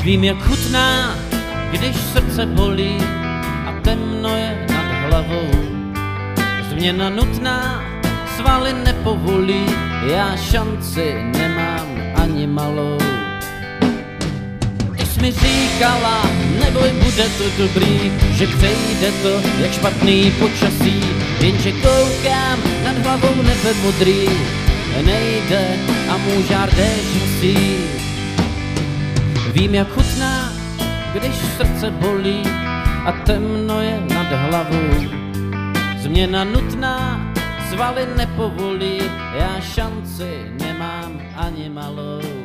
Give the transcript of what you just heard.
Vím, jak chutná, když srdce bolí a temno je nad hlavou. Změna nutná, svaly nepovolí, já šanci nemám ani malou. Ty jsi mi říkala, neboj, bude to dobrý, že přejde to jak špatný počasí, jenže koukám nad hlavou nebe modrý, nejde a můj žár déšť musí. Vím, jak chutná, když srdce bolí a temno je nad hlavou. Změna nutná, svaly nepovolí, já šanci nemám ani malou.